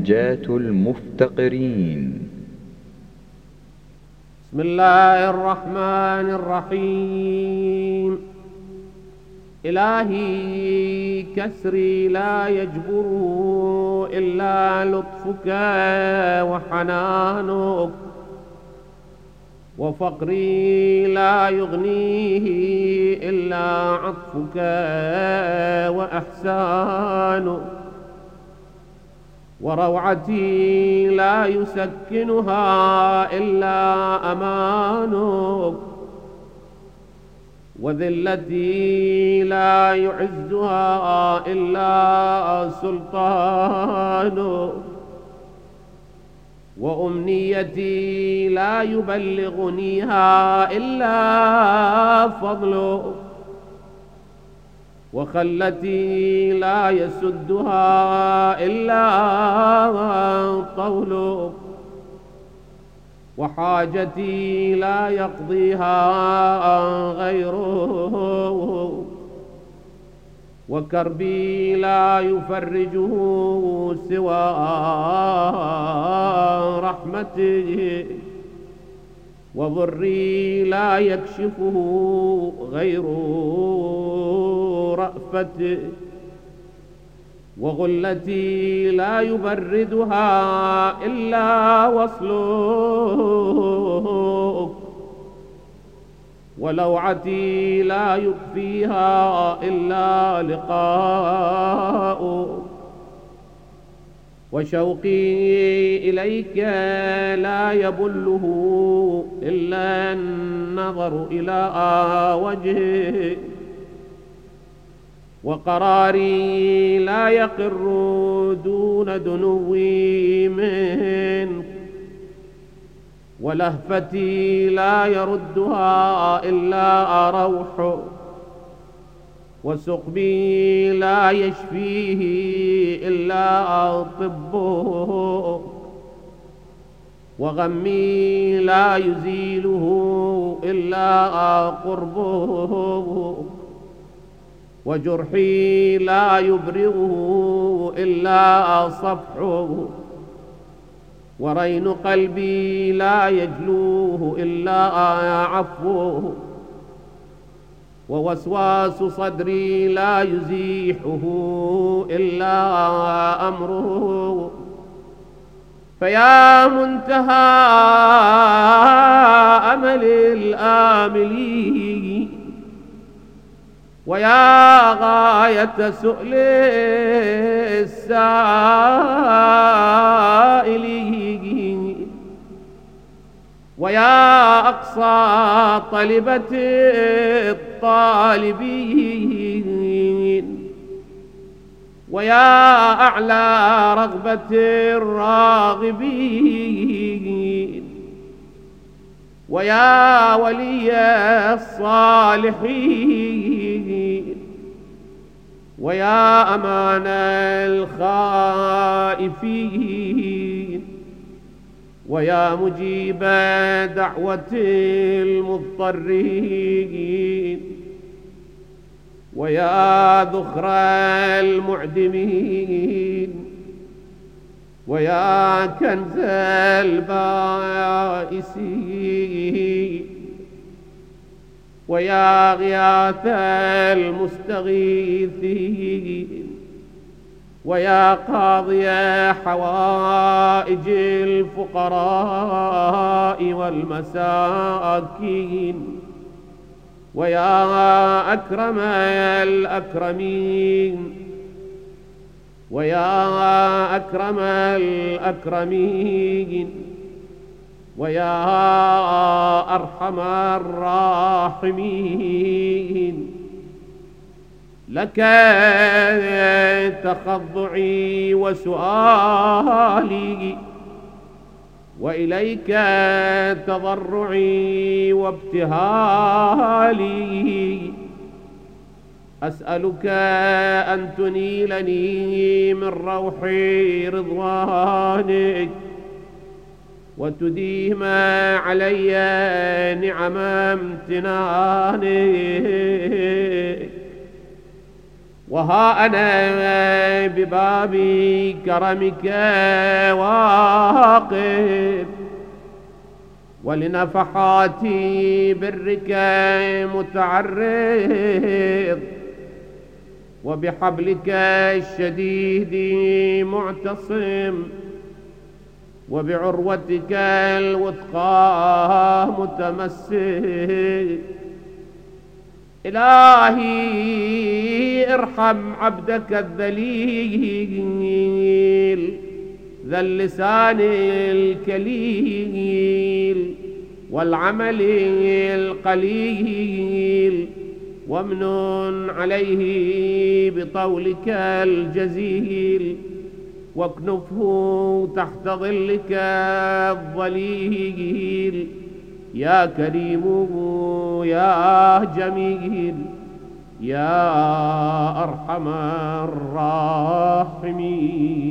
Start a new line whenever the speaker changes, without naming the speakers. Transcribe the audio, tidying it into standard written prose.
مناجاة المفتقرين.
بسم الله الرحمن الرحيم. إلهي كسري لا يجبره إلا لطفك وحنانك، وفقري لا يغنيه إلا عطفك وإحسانك، وروعتي لا يسكنها إلا أمانك، وذلتي لا يعزها إلا سلطانك، وأمنيتي لا يبلغنيها إلا فضلك، وخلتي لا يسدها إلا طولك، وحاجتي لا يقضيها غيره، وكربي لا يفرجه سوى رحمته، وضري لا يكشفه غير رأفته، وغلتي لا يبردها إلا وصلك، ولوعتي لا يكفيها إلا لقاؤك، وشوقي إليك لا يبله إلا النظر إلى وجهك، وقراري لا يقر دون دنوي منك، ولهفتي لا يردها إلا روحك، وسقمي لا يشفيه إلا طبك، وغمي لا يزيله إلا قربك، وجرحي لا يبرئه إلا صفحه، ورين قلبي لا يجلوه إلا عفوه، ووسواس صدري لا يزيحه إلا أمره. فيا منتهى أمل الآملين، ويا غاية سؤل السائلين، ويا أقصى طلبة الطالبين، ويا أعلى رغبة الراغبين، ويا ولي الصالحين، ويا أمان الخائفين، ويا مجيب دعوة المضطرين، ويا ذخر المعدمين، ويا كنز البائسين، ويا غياث المستغيثين، ويا قاضي حوائج الفقراء والمساكين، ويا أكرم الأكرمين، ويا أكرم الأكرمين، ويا أرحم الراحمين، لك تخضعي وسؤالي، وإليك تضرعي وابتهالي. أسألك أن تنيلني من روح رضوانك، وتديم علي نعم امتنانك، وها أنا بباب كرمك واقف، ولنفحات برك متعرض، وبحبلك الشديد معتصم، وبعروتك الوثقى متمسك. إلهي ارحم عبدك الذليل ذا اللسان الكليل والعمل القليل، وامنن عليه بطولك الجزيل، واكنفه تحت ظلك الظليل. يا كريم يا جميل يا أرحم الراحمين.